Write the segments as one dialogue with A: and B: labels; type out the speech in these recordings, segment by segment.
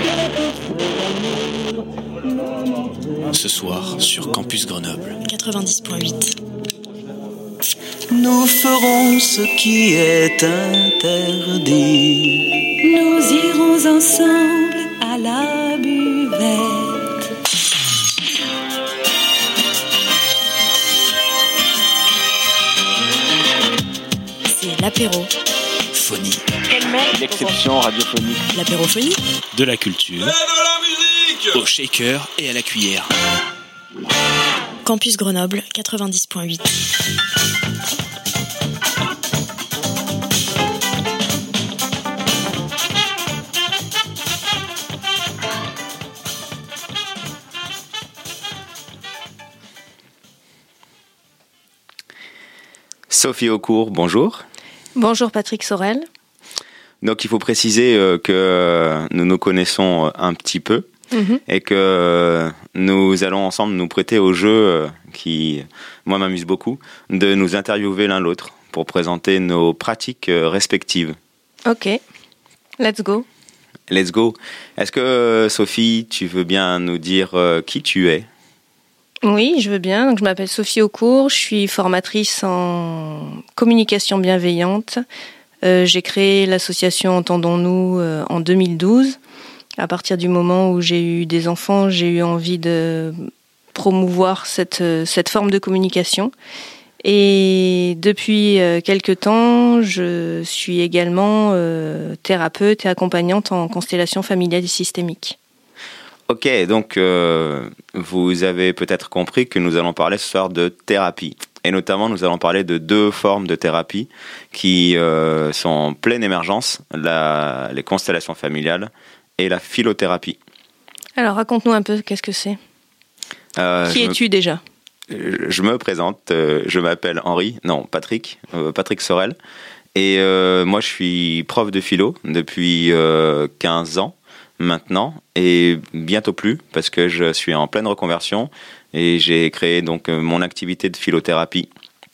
A: Ce soir sur Campus Grenoble
B: 90.8.
C: Nous ferons ce qui est interdit.
D: Nous irons ensemble à la buvette.
B: C'est l'apéro.
A: Phonie.
E: L'exception radiophonique.
B: L'apérophonie.
A: De la culture.
F: Et de la musique.
A: Au shaker et à la cuillère.
B: Campus Grenoble 90.8.
E: Sophie Aucourt, bonjour.
G: Bonjour Patrick Sorel.
E: Donc il faut préciser que nous nous connaissons un petit peu et que nous allons ensemble nous prêter au jeu qui, moi, m'amuse beaucoup, de nous interviewer l'un l'autre pour présenter nos pratiques respectives.
G: Ok, let's go.
E: Let's go. Est-ce que Sophie, tu veux bien nous dire qui tu es ?
G: Oui, je veux bien. Donc, je m'appelle Sophie Aucourt, je suis formatrice en communication bienveillante. J'ai créé l'association Entendons-nous en 2012. À partir du moment où j'ai eu des enfants, j'ai eu envie de promouvoir cette forme de communication. Et depuis quelque temps, je suis également thérapeute et accompagnante en constellation familiale et systémique.
E: Ok, donc vous avez peut-être compris que nous allons parler ce soir de thérapie. Et notamment, nous allons parler de deux formes de thérapie qui sont en pleine émergence, les constellations familiales et la philothérapie.
G: Alors, raconte-nous un peu, qu'est-ce que c'est ? Qui es-tu déjà ?
E: Je me présente, je m'appelle Patrick Sorel. Et moi, je suis prof de philo depuis 15 ans. Maintenant, et bientôt plus, parce que je suis en pleine reconversion et j'ai créé donc mon activité de philothérapie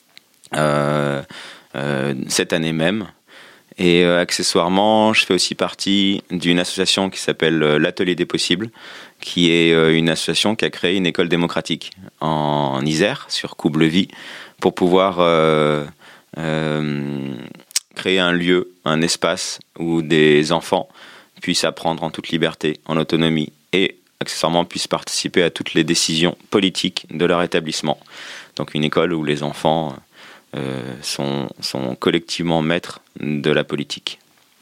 E: cette année même. Et accessoirement, je fais aussi partie d'une association qui s'appelle l'Atelier des Possibles, qui est une association qui a créé une école démocratique en Isère, sur Coublevis, pour pouvoir créer un lieu, un espace où des enfants puissent apprendre en toute liberté, en autonomie, et accessoirement puissent participer à toutes les décisions politiques de leur établissement. Donc une école où les enfants sont collectivement maîtres de la politique.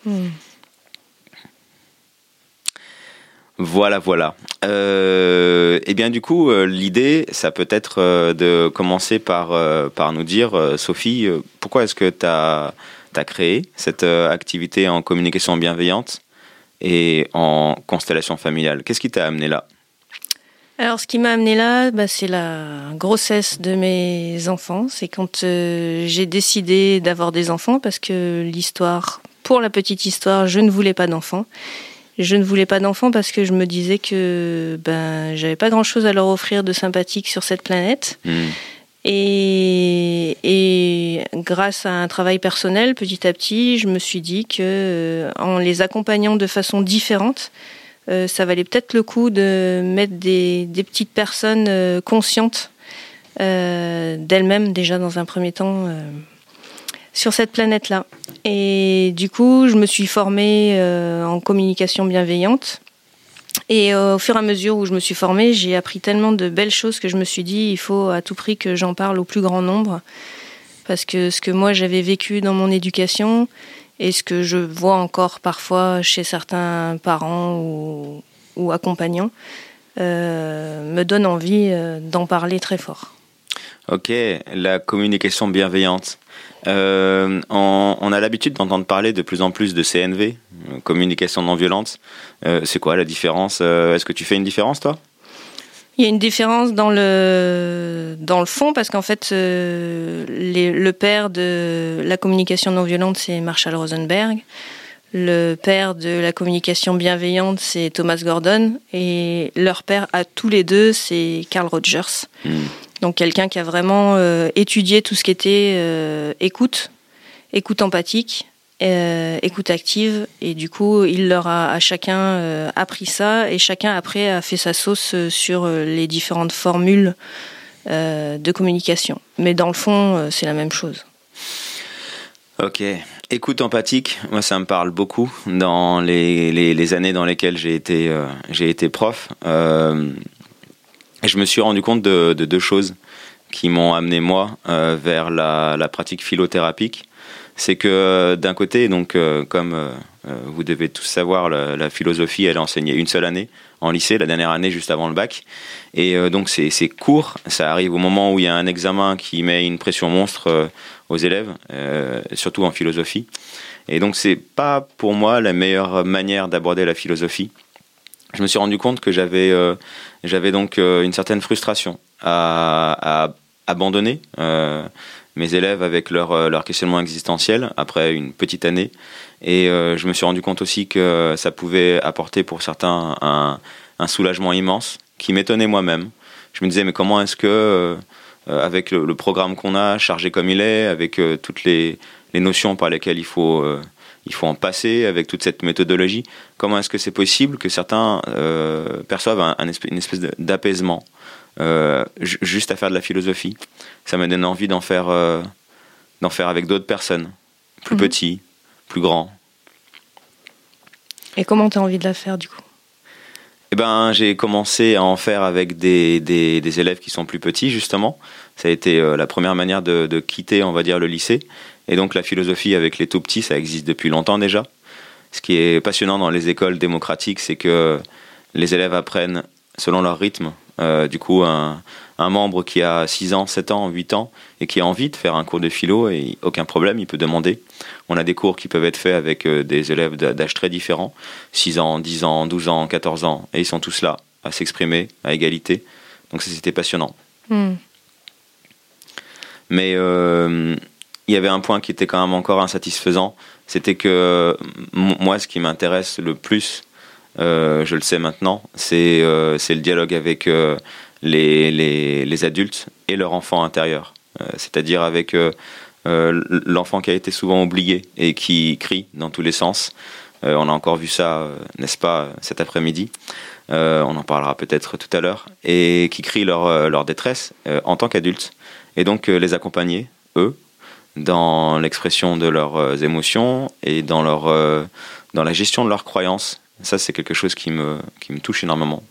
E: Voilà. Et bien du coup, l'idée, ça peut être de commencer par nous dire, Sophie, pourquoi est-ce que tu as créé cette activité en communication bienveillante et en constellation familiale. Qu'est-ce qui t'a amené là ?
G: Alors, ce qui m'a amené là, c'est la grossesse de mes enfants. C'est quand j'ai décidé d'avoir des enfants, parce que pour la petite histoire, je ne voulais pas d'enfants. Je ne voulais pas d'enfants parce que je me disais que j'avais pas grand-chose à leur offrir de sympathique sur cette planète. Et grâce à un travail personnel, petit à petit, je me suis dit que en les accompagnant de façon différente, ça valait peut-être le coup de mettre des petites personnes conscientes d'elles-mêmes déjà dans un premier temps sur cette planète-là. Et du coup, je me suis formée en communication bienveillante. Et au fur et à mesure où je me suis formée, j'ai appris tellement de belles choses que je me suis dit, il faut à tout prix que j'en parle au plus grand nombre. Parce que ce que moi j'avais vécu dans mon éducation et ce que je vois encore parfois chez certains parents ou accompagnants me donne envie d'en parler très fort.
E: Ok, la communication bienveillante. On a l'habitude d'entendre parler de plus en plus de CNV, communication non violente. C'est quoi la différence ? Est-ce que tu fais une différence, toi ?
G: Il y a une différence dans le fond, parce qu'en fait, le père de la communication non violente, c'est Marshall Rosenberg. Le père de la communication bienveillante, c'est Thomas Gordon. Et leur père à tous les deux, c'est Carl Rogers. Donc quelqu'un qui a vraiment étudié tout ce qui était écoute empathique écoute active, et du coup il leur a à chacun appris ça, et chacun après a fait sa sauce sur les différentes formules de communication. Mais dans le fond, c'est la même chose.
E: Ok. Écoute empathique, moi ça me parle beaucoup dans les années dans lesquelles j'ai été prof. Et je me suis rendu compte de deux choses qui m'ont amené moi vers la pratique philothérapique. C'est que d'un côté, donc comme vous devez tous savoir, la philosophie, elle est enseignée une seule année en lycée, la dernière année juste avant le bac. Et donc c'est court, ça arrive au moment où il y a un examen qui met une pression monstre aux élèves, surtout en philosophie. Et donc c'est pas pour moi la meilleure manière d'aborder la philosophie. Je me suis rendu compte que j'avais donc une certaine frustration à abandonner mes élèves avec leur questionnement existentiel après une petite année. Et je me suis rendu compte aussi que ça pouvait apporter pour certains un soulagement immense qui m'étonnait moi-même. Je me disais, mais comment est-ce que, avec le programme qu'on a, chargé comme il est, avec toutes les notions par lesquelles il faut en passer, avec toute cette méthodologie, comment est-ce que c'est possible que certains perçoivent une espèce d'apaisement juste à faire de la philosophie? Ça m'a donné envie d'en faire avec d'autres personnes, plus petits, plus grands.
G: Et comment tu as envie de la faire du coup?
E: Eh ben, j'ai commencé à en faire avec des élèves qui sont plus petits, justement. Ça a été la première manière de quitter, on va dire, le lycée. Et donc la philosophie avec les tout petits, ça existe depuis longtemps déjà. Ce qui est passionnant dans les écoles démocratiques, c'est que les élèves apprennent selon leur rythme. Du coup, un membre qui a 6 ans, 7 ans, 8 ans et qui a envie de faire un cours de philo, et aucun problème, il peut demander. On a des cours qui peuvent être faits avec des élèves d'âge très différents, 6 ans, 10 ans, 12 ans, 14 ans, et ils sont tous là à s'exprimer à égalité. Donc c'était passionnant. Mais il y avait un point qui était quand même encore insatisfaisant, c'était que moi, ce qui m'intéresse le plus, je le sais maintenant, c'est le dialogue avec les adultes et leur enfant intérieur. C'est-à-dire avec l'enfant qui a été souvent oublié et qui crie dans tous les sens. On a encore vu ça, n'est-ce pas, cet après-midi. On en parlera peut-être tout à l'heure. Et qui crient leur détresse en tant qu'adultes. Et donc les accompagner, eux, dans l'expression de leurs émotions et dans la gestion de leurs croyances. Ça, c'est quelque chose qui me touche énormément.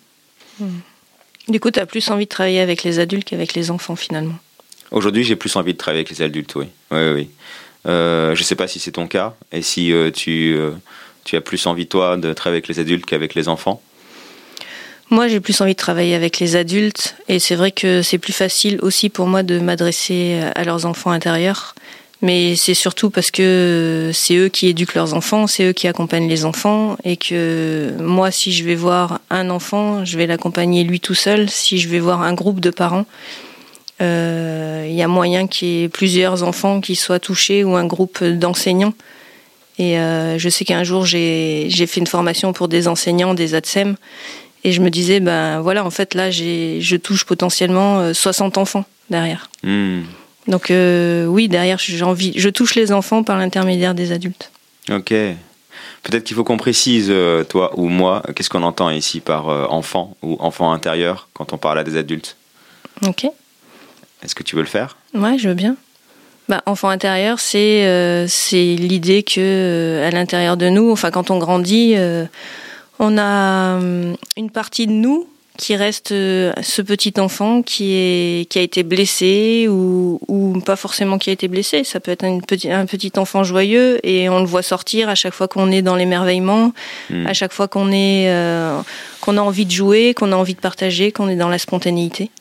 G: Du coup, tu as plus envie de travailler avec les adultes qu'avec les enfants, finalement? Aujourd'hui,
E: j'ai plus envie de travailler avec les adultes, oui. Oui. Je ne sais pas si c'est ton cas, et si tu as plus envie, toi, de travailler avec les adultes qu'avec les enfants.
G: Moi, j'ai plus envie de travailler avec les adultes, et c'est vrai que c'est plus facile aussi pour moi de m'adresser à leurs enfants intérieurs. Mais c'est surtout parce que c'est eux qui éduquent leurs enfants, c'est eux qui accompagnent les enfants, et que moi, si je vais voir un enfant, je vais l'accompagner lui tout seul. Si je vais voir un groupe de parents, il y a moyen qu'il y ait plusieurs enfants qui soient touchés ou un groupe d'enseignants. Et je sais qu'un jour, j'ai fait une formation pour des enseignants, des ATSEM, et je me disais, voilà, en fait, là, je touche potentiellement 60 enfants derrière. Donc oui, derrière, je touche les enfants par l'intermédiaire des adultes.
E: Ok. Peut-être qu'il faut qu'on précise, toi ou moi, qu'est-ce qu'on entend ici par enfant ou enfant intérieur quand on parle à des adultes.
G: Ok.
E: Est-ce que tu veux le faire?
G: Ouais, je veux bien. Enfant intérieur, c'est l'idée que à l'intérieur de nous, enfin quand on grandit, on a une partie de nous qui reste ce petit enfant qui a été blessé ou pas forcément qui a été blessé. Ça peut être un petit enfant joyeux, et on le voit sortir à chaque fois qu'on est dans l'émerveillement, à chaque fois qu'on a envie de jouer, qu'on a envie de partager, qu'on est dans la spontanéité.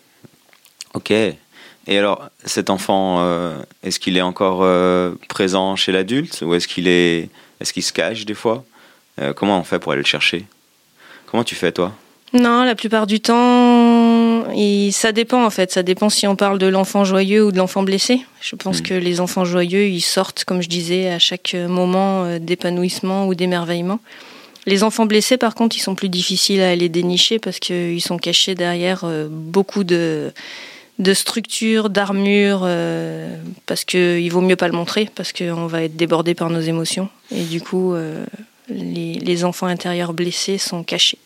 G: Ok.
E: Et alors, cet enfant, est-ce qu'il est encore présent chez l'adulte, ou est-ce qu'il se cache des fois? Comment on fait pour aller le chercher? Comment tu fais, toi?
G: Non, la plupart du temps, ça dépend en fait. Ça dépend si on parle de l'enfant joyeux ou de l'enfant blessé. Je pense que les enfants joyeux, ils sortent, comme je disais, à chaque moment d'épanouissement ou d'émerveillement. Les enfants blessés, par contre, ils sont plus difficiles à aller dénicher parce qu'ils sont cachés derrière beaucoup de de structure, d'armure, parce qu'il vaut mieux pas le montrer, parce qu'on va être débordé par nos émotions. Et du coup, les enfants intérieurs blessés sont cachés.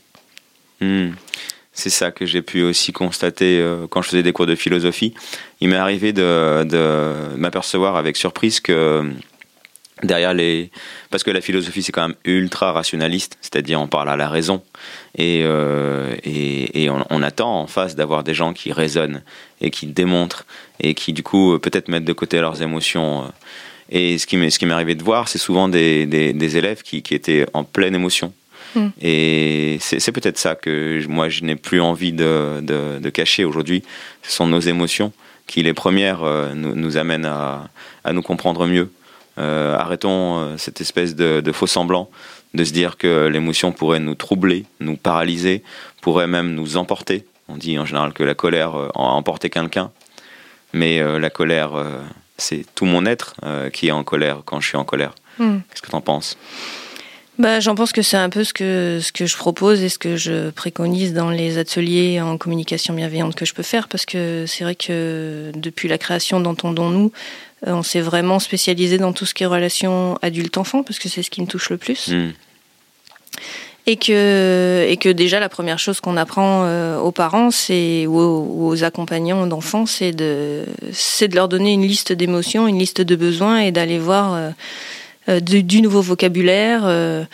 E: C'est ça que j'ai pu aussi constater quand je faisais des cours de philosophie. Il m'est arrivé de m'apercevoir avec surprise que derrière parce que la philosophie c'est quand même ultra rationaliste, c'est-à-dire on parle à la raison et on attend en face d'avoir des gens qui raisonnent et qui démontrent et qui du coup peut-être mettent de côté leurs émotions. Et ce qui m'est arrivé de voir, c'est souvent des élèves qui étaient en pleine émotion. Et c'est peut-être ça que moi je n'ai plus envie de cacher aujourd'hui. Ce sont nos émotions qui les premières nous amènent à nous comprendre mieux. Arrêtons cette espèce de faux semblant de se dire que l'émotion pourrait nous troubler, nous paralyser, pourrait même nous emporter. On dit en général que la colère a emporté quelqu'un, mais la colère, c'est tout mon être qui est en colère quand je suis en colère. Qu'est-ce que tu en penses ?
G: J'en pense que c'est un peu ce que je propose et ce que je préconise dans les ateliers en communication bienveillante que je peux faire, parce que c'est vrai que depuis la création d'Entendons-nous, on s'est vraiment spécialisé dans tout ce qui est relation adulte-enfant, parce que c'est ce qui me touche le plus. Et que déjà la première chose qu'on apprend aux parents ou aux accompagnants d'enfants, c'est de leur donner une liste d'émotions, une liste de besoins, et d'aller voir du nouveau vocabulaire,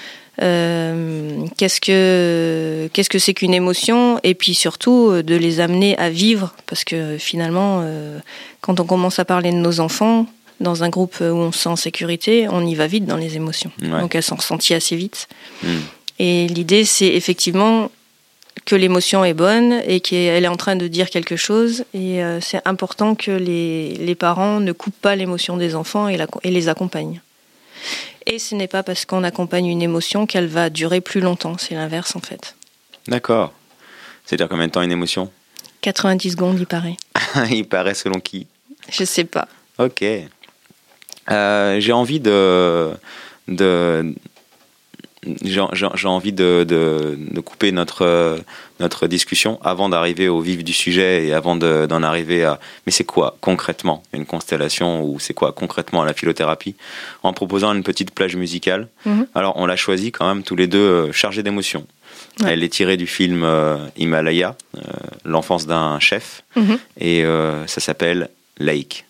G: qu'est-ce que c'est qu'une émotion, et puis surtout de les amener à vivre, parce que finalement quand on commence à parler de nos enfants dans un groupe où on se sent en sécurité, on y va vite dans les émotions. Donc elles sont ressenties assez vite. Et l'idée, c'est effectivement que l'émotion est bonne et qu'elle est en train de dire quelque chose, et c'est important que les parents ne coupent pas l'émotion des enfants et les accompagnent. Et ce n'est pas parce qu'on accompagne une émotion qu'elle va durer plus longtemps, c'est l'inverse en fait. D'accord.
E: C'est-à-dire combien de temps une émotion ?
G: 90 secondes, il paraît.
E: Il paraît selon qui ?
G: Je sais pas.
E: Ok. J'ai envie j'ai envie de couper notre discussion avant d'arriver au vif du sujet et avant d'en arriver à... Mais c'est quoi concrètement une constellation, ou c'est quoi concrètement la philothérapie, en proposant une petite plage musicale. Alors on l'a choisie quand même tous les deux chargée d'émotions. Ouais. Elle est tirée du film Himalaya, l'enfance d'un chef, et ça s'appelle Lake.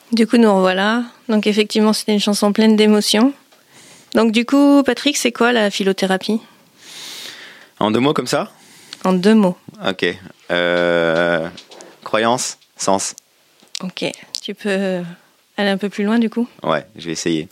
G: Du coup, nous revoilà. Donc effectivement, c'était une chanson pleine d'émotions. Donc du coup, Patrick, c'est quoi la philothérapie ?
E: En 2 mots comme ça ?
G: En 2 mots.
E: Ok. Croyance, sens.
G: Ok. Tu peux aller un peu plus loin du coup ?
E: Ouais, je vais essayer.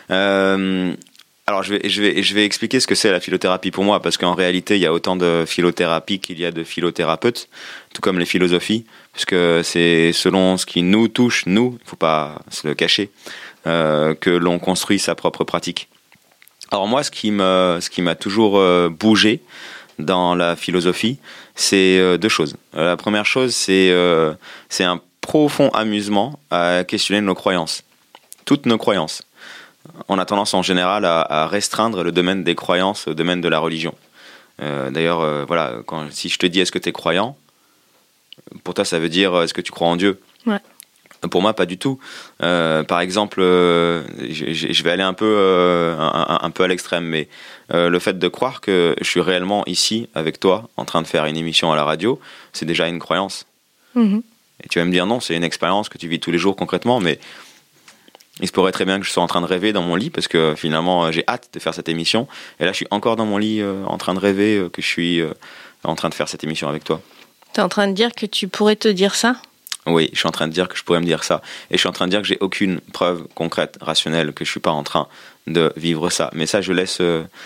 E: Alors je vais expliquer ce que c'est la philothérapie pour moi, parce qu'en réalité il y a autant de philothérapie qu'il y a de philothérapeutes, tout comme les philosophies, puisque c'est selon ce qui nous touche, nous, il ne faut pas se le cacher, que l'on construit sa propre pratique. Alors moi, ce qui m'a toujours bougé dans la philosophie, c'est 2 choses. La première chose, c'est un profond amusement à questionner nos croyances, toutes nos croyances. On a tendance en général à restreindre le domaine des croyances au domaine de la religion. D'ailleurs, voilà, si je te dis est-ce que tu es croyant, pour toi ça veut dire est-ce que tu crois en Dieu ?
G: Ouais.
E: Pour moi, pas du tout. Par exemple, je vais aller un peu à l'extrême, mais le fait de croire que je suis réellement ici avec toi, en train de faire une émission à la radio, c'est déjà une croyance.
G: Mm-hmm.
E: Et tu vas me dire non, c'est une expérience que tu vis tous les jours concrètement, mais il se pourrait très bien que je sois en train de rêver dans mon lit, parce que finalement j'ai hâte de faire cette émission, et là je suis encore dans mon lit en train de rêver que je suis en train de faire cette émission avec toi.
G: T'es en train de dire que tu pourrais te dire ça ?
E: Oui, je suis en train de dire que je pourrais me dire ça, et je suis en train de dire que j'ai aucune preuve concrète, rationnelle, que je suis pas en train de vivre ça. Mais ça, je laisse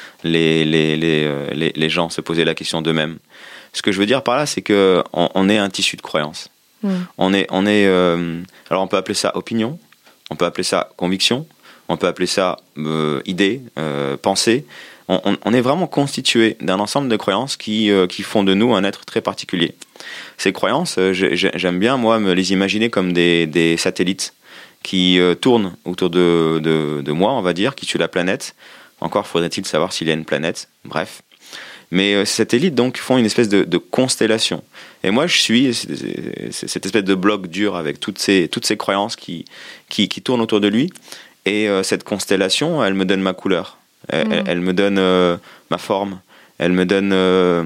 E: les gens se poser la question d'eux-mêmes. Ce que je veux dire par là, c'est que on est un tissu de croyances. On est alors on peut appeler ça opinion, on peut appeler ça conviction, on peut appeler ça idée, pensée. On est vraiment constitué d'un ensemble de croyances qui font de nous un être très particulier. Ces croyances, j'aime bien, moi, me les imaginer comme des satellites qui tournent autour de moi, on va dire, qui suivent la planète. Encore faudrait-il savoir s'il y a une planète, bref. Mais ces satellites, donc, font une espèce de constellation. Et moi, je suis cette espèce de bloc dur avec toutes ces croyances qui tournent autour de lui. Et cette constellation, elle me donne ma couleur. Elle me donne ma forme. Elle me donne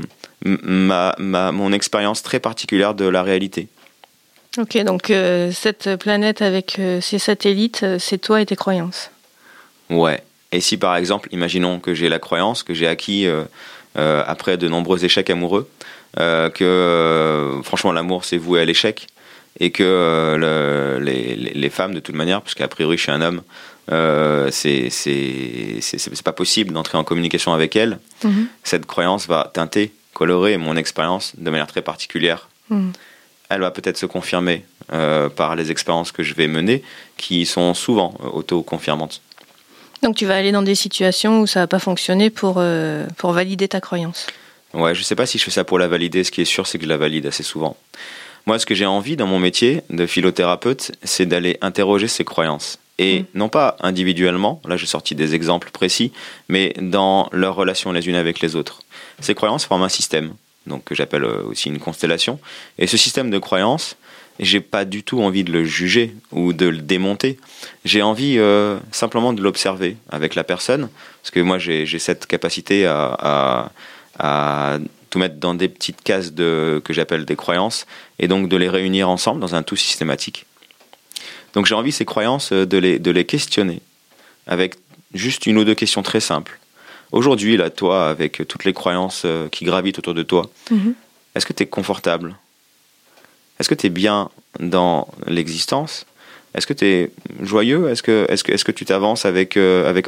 E: mon expérience très particulière de la réalité.
G: Ok, donc cette planète avec ses satellites, c'est toi et tes croyances.
E: Ouais. Et si par exemple, imaginons que j'ai la croyance que j'ai acquis après de nombreux échecs amoureux, que franchement l'amour c'est voué à l'échec, et que les femmes de toute manière, parce qu'a priori je suis un homme, c'est pas possible d'entrer en communication avec elles. Cette croyance va teinter, colorer mon expérience de manière très particulière. Elle va peut-être se confirmer par les expériences que je vais mener, qui sont souvent auto-confirmantes.
G: Donc tu vas aller dans des situations où ça va pas fonctionner pour valider ta croyance.
E: Ouais, je sais pas si je fais ça pour la valider. Ce qui est sûr, c'est que je la valide assez souvent. Moi, ce que j'ai envie dans mon métier de philothérapeute, c'est d'aller interroger ces croyances. Et non pas individuellement, là j'ai sorti des exemples précis, mais dans leurs relations les unes avec les autres. Ces croyances forment un système, donc que j'appelle aussi une constellation. Et ce système de croyances, j'ai pas du tout envie de le juger ou de le démonter. J'ai envie simplement de l'observer avec la personne, parce que moi j'ai cette capacité à tout mettre dans des petites cases que j'appelle des croyances, et donc de les réunir ensemble dans un tout systématique. Donc j'ai envie, ces croyances, de les questionner avec juste 1 ou 2 questions très simples. Aujourd'hui, là, toi, avec toutes les croyances qui gravitent autour de toi, est-ce que tu es confortable ? Est-ce que tu es bien dans l'existence ? Est-ce que tu es joyeux ? Est-ce que tu t'avances avec entrain ?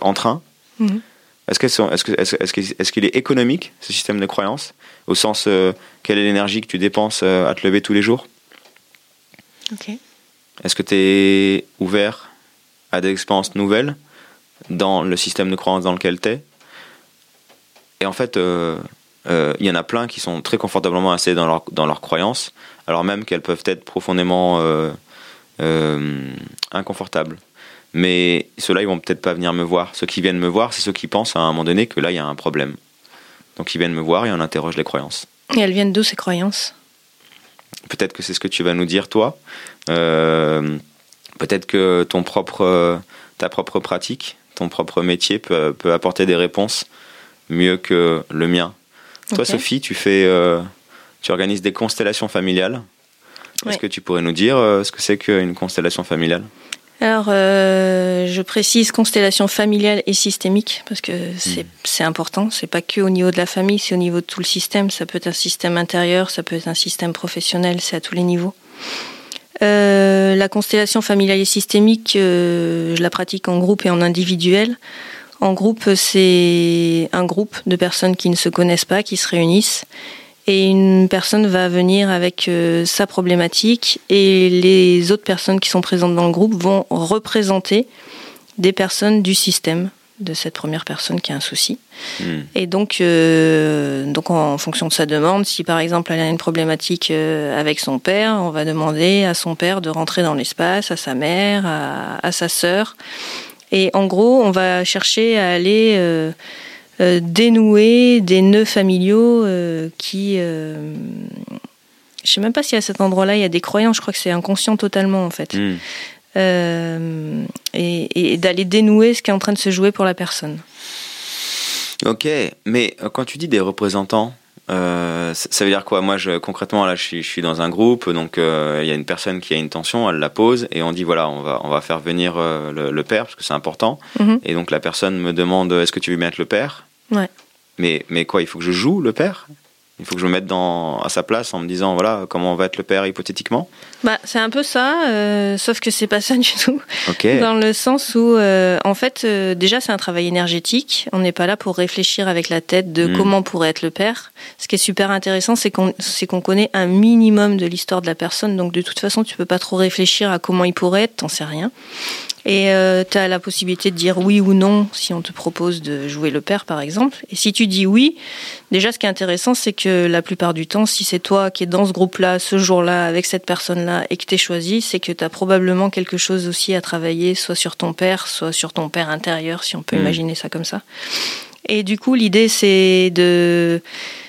E: Est-ce qu'il est économique, ce système de croyances ? Au sens, quelle est l'énergie que tu dépenses à te lever tous les jours ?
G: Ok.
E: Est-ce que tu es ouvert à des expériences nouvelles dans le système de croyances dans lequel tu es ? Et en fait, il y en a plein qui sont très confortablement installés dans leurs croyances, alors même qu'elles peuvent être profondément inconfortables. Mais ceux-là, ils vont peut-être pas venir me voir. Ceux qui viennent me voir, c'est ceux qui pensent à un moment donné que là, il y a un problème. Donc ils viennent me voir et on interroge les croyances.
G: Et elles viennent d'où, ces croyances ?
E: Peut-être que c'est ce que tu vas nous dire, toi. Peut-être que ta propre pratique, ton propre métier peut apporter des réponses mieux que le mien. Okay. Toi, Sophie, tu organises des constellations familiales. Ouais. Est-ce que tu pourrais nous dire ce que c'est qu'une constellation familiale ?
G: Alors, je précise constellation familiale et systémique, parce que c'est important. C'est pas que au niveau de la famille, c'est au niveau de tout le système. Ça peut être un système intérieur, ça peut être un système professionnel, c'est à tous les niveaux. La constellation familiale et systémique, je la pratique en groupe et en individuel. En groupe, c'est un groupe de personnes qui ne se connaissent pas, qui se réunissent. Et une personne va venir avec sa problématique et les autres personnes qui sont présentes dans le groupe vont représenter des personnes du système de cette première personne qui a un souci. Et donc en fonction de sa demande, si par exemple elle a une problématique avec son père, on va demander à son père de rentrer dans l'espace, à sa mère, à sa sœur. Et en gros, on va chercher à aller dénouer des nœuds familiaux qui... je sais même pas si à cet endroit-là, il y a des croyances. Je crois que c'est inconscient totalement, en fait. Et d'aller dénouer ce qui est en train de se jouer pour la personne.
E: Ok, mais quand tu dis des représentants, ça veut dire quoi? Moi, concrètement, là, je suis dans un groupe, donc il y a une personne qui a une tension, elle la pose, et on dit, voilà, on va faire venir le père, parce que c'est important. Et donc la personne me demande, est-ce que tu veux bien être le père?
G: Ouais.
E: Mais quoi, il faut que je joue le père? Il faut que je me mette à sa place en me disant, voilà, comment on va être le père hypothétiquement?
G: C'est un peu ça, sauf que c'est pas ça du tout.
E: Okay.
G: Dans le sens où, en fait, déjà, c'est un travail énergétique. On n'est pas là pour réfléchir avec la tête de comment pourrait être le père. Ce qui est super intéressant, c'est qu'on connaît un minimum de l'histoire de la personne. Donc, de toute façon, tu peux pas trop réfléchir à comment il pourrait être, t'en sais rien. Et tu as la possibilité de dire oui ou non si on te propose de jouer le père, par exemple. Et si tu dis oui, déjà, ce qui est intéressant, c'est que la plupart du temps, si c'est toi qui es dans ce groupe-là, ce jour-là, avec cette personne-là, et que t'es choisi, c'est que tu as probablement quelque chose aussi à travailler, soit sur ton père, soit sur ton père intérieur, si on peut imaginer ça comme ça. Et du coup, l'idée, c'est de...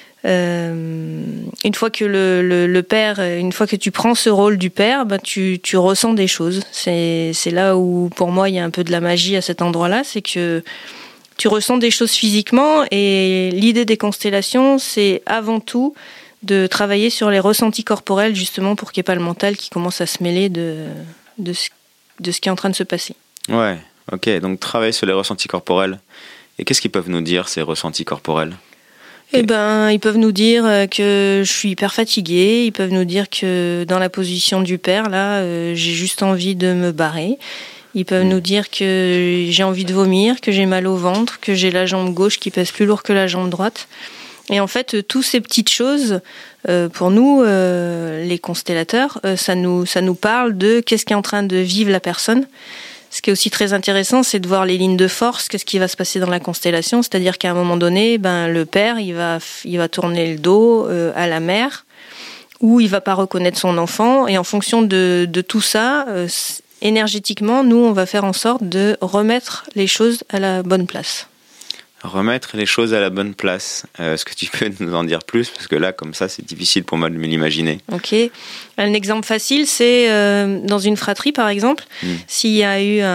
G: une fois que le père, une fois que tu prends ce rôle du père, tu ressens des choses. C'est là où, pour moi, il y a un peu de la magie à cet endroit-là, c'est que tu ressens des choses physiquement, et l'idée des constellations, c'est avant tout de travailler sur les ressentis corporels, justement pour qu'il n'y ait pas le mental qui commence à se mêler de ce qui est en train de se passer. Ouais,
E: ok, donc travailler sur les ressentis corporels. Et qu'est-ce qu'ils peuvent nous dire, ces ressentis corporels?
G: Ils peuvent nous dire que je suis hyper fatiguée, ils peuvent nous dire que dans la position du père, là, j'ai juste envie de me barrer. Ils peuvent nous dire que j'ai envie de vomir, que j'ai mal au ventre, que j'ai la jambe gauche qui pèse plus lourd que la jambe droite. Et en fait, toutes ces petites choses, pour nous, les constellateurs, ça nous parle de qu'est-ce qui est en train de vivre la personne. Ce qui est aussi très intéressant, c'est de voir les lignes de force, qu'est-ce qui va se passer dans la constellation. C'est-à-dire qu'à un moment donné, le père, il va tourner le dos à la mère, ou il va pas reconnaître son enfant. Et en fonction de tout ça, énergétiquement, nous, on va faire en sorte de remettre les choses à la bonne place.
E: Remettre les choses à la bonne place. Est-ce que tu peux nous en dire plus? Parce que là, comme ça, c'est difficile pour moi de me l'imaginer.
G: Ok. Un exemple facile, c'est dans une fratrie, par exemple, s'il y a eu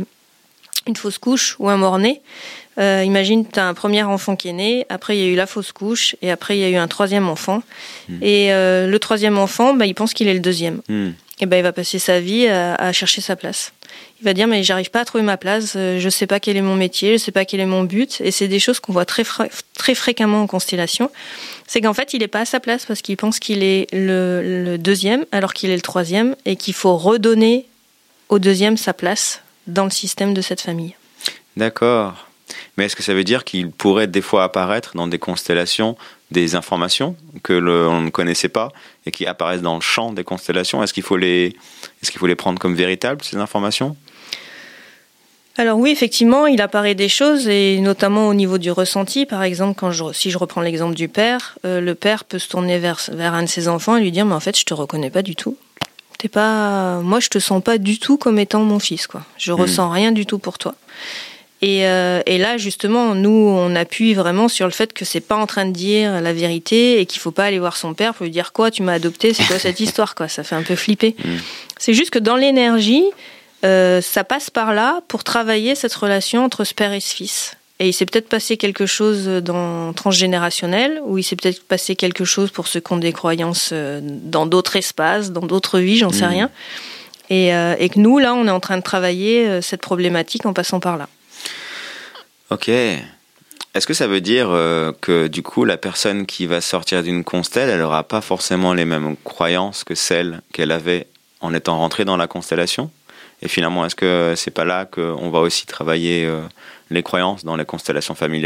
G: une fausse couche ou un mort-né. Imagine, tu as un premier enfant qui est né, après il y a eu la fausse couche, et après il y a eu un troisième enfant. Et le troisième enfant, il pense qu'il est le deuxième. Et il va passer sa vie à chercher sa place. Il va dire, mais j'arrive pas à trouver ma place, je sais pas quel est mon métier, je sais pas quel est mon but. Et c'est des choses qu'on voit très fréquemment en constellation. C'est qu'en fait, il est pas à sa place parce qu'il pense qu'il est le deuxième alors qu'il est le troisième, et qu'il faut redonner au deuxième sa place dans le système de cette famille.
E: D'accord. Mais est-ce que ça veut dire qu'il pourrait des fois apparaître dans des constellations des informations on ne connaissait pas et qui apparaissent dans le champ des constellations? Est-ce qu'il faut les prendre comme véritables, ces informations?
G: Alors oui, effectivement, il apparaît des choses, et notamment au niveau du ressenti. Par exemple, si je reprends l'exemple du père, le père peut se tourner vers un de ses enfants et lui dire, mais en fait, je te reconnais pas du tout. Moi, je te sens pas du tout comme étant mon fils, quoi. Je ressens rien du tout pour toi. Et là, justement, nous, on appuie vraiment sur le fait que c'est pas en train de dire la vérité et qu'il faut pas aller voir son père pour lui dire, quoi, tu m'as adopté, c'est quoi cette histoire, quoi. Ça fait un peu flipper. C'est juste que dans l'énergie, ça passe par là pour travailler cette relation entre ce père et ce fils. Et il s'est peut-être passé quelque chose dans transgénérationnel, ou il s'est peut-être passé quelque chose pour ceux qui ont des croyances dans d'autres espaces, dans d'autres vies, j'en sais rien. Et que nous, là, on est en train de travailler cette problématique en passant par là.
E: Ok. Est-ce que ça veut dire que du coup, la personne qui va sortir d'une constelle, elle n'aura pas forcément les mêmes croyances que celles qu'elle avait en étant rentrée dans la constellation ? Et finalement, est-ce que c'est pas là qu'on va aussi travailler les croyances dans les constellations familiales ?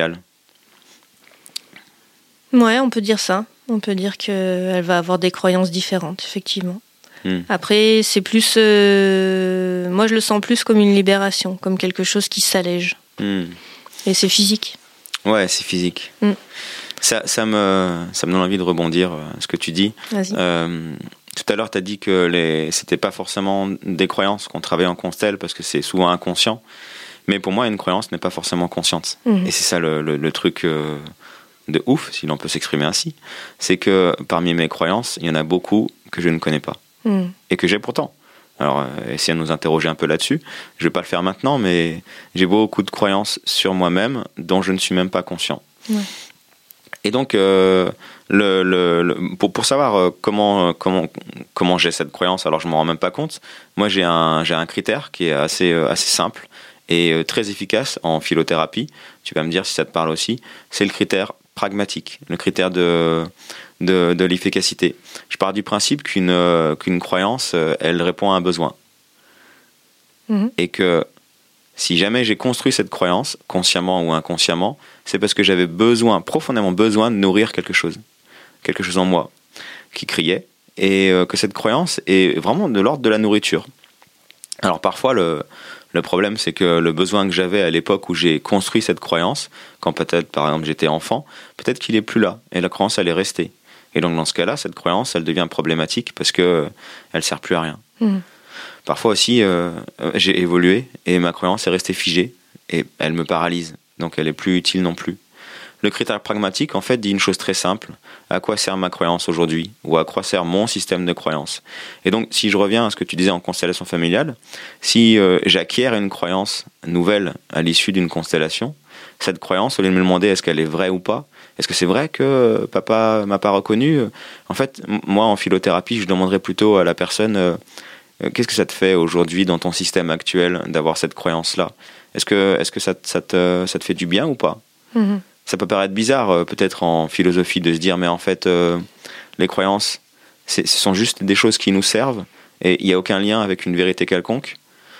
G: Ouais, on peut dire ça. On peut dire qu'elle va avoir des croyances différentes, effectivement. Après, c'est plus... moi, je le sens plus comme une libération, comme quelque chose qui s'allège. Et c'est physique.
E: Ouais, c'est physique. Ça me donne envie de rebondir ce que tu dis.
G: Vas-y.
E: Tout à l'heure, tu as dit que c'était pas forcément des croyances qu'on travaille en constelle parce que c'est souvent inconscient. Mais pour moi, une croyance n'est pas forcément consciente. Et c'est ça le truc de ouf, si l'on peut s'exprimer ainsi. C'est que parmi mes croyances, il y en a beaucoup que je ne connais pas. Et que j'ai pourtant. Alors, essayons de nous interroger un peu là-dessus. Je ne vais pas le faire maintenant, mais j'ai beaucoup de croyances sur moi-même dont je ne suis même pas conscient. Ouais. Et donc, pour savoir comment j'ai cette croyance, alors je ne m'en rends même pas compte, moi j'ai un critère qui est assez simple et très efficace en philothérapie. Tu vas me dire si ça te parle aussi. C'est le critère pragmatique, le critère de l'efficacité. Je pars du principe qu'une croyance, elle répond à un besoin. Et que si jamais j'ai construit cette croyance, consciemment ou inconsciemment, c'est parce que j'avais profondément besoin de nourrir quelque chose en moi, qui criait, et que cette croyance est vraiment de l'ordre de la nourriture. Alors parfois, le problème, c'est que le besoin que j'avais à l'époque où j'ai construit cette croyance, quand peut-être, par exemple, j'étais enfant, peut-être qu'il n'est plus là, et la croyance, elle est restée. Et donc, dans ce cas-là, cette croyance, elle devient problématique parce qu'elle ne sert plus à rien. Parfois aussi, j'ai évolué, et ma croyance est restée figée, et elle me paralyse, donc elle n'est plus utile non plus. Le critère pragmatique, en fait, dit une chose très simple. À quoi sert ma croyance aujourd'hui ? Ou à quoi sert mon système de croyance ? Et donc, si je reviens à ce que tu disais en constellation familiale, si j'acquiers une croyance nouvelle à l'issue d'une constellation, cette croyance, au lieu de me demander est-ce qu'elle est vraie ou pas, est-ce que c'est vrai que papa m'a pas reconnu ? En fait, moi, en philothérapie, je demanderais plutôt à la personne qu'est-ce que ça te fait aujourd'hui dans ton système actuel d'avoir cette croyance-là ? Est-ce que ça te fait du bien ou pas ? Ça peut paraître bizarre, peut-être en philosophie, de se dire, mais en fait, les croyances, ce sont juste des choses qui nous servent, et il n'y a aucun lien avec une vérité quelconque.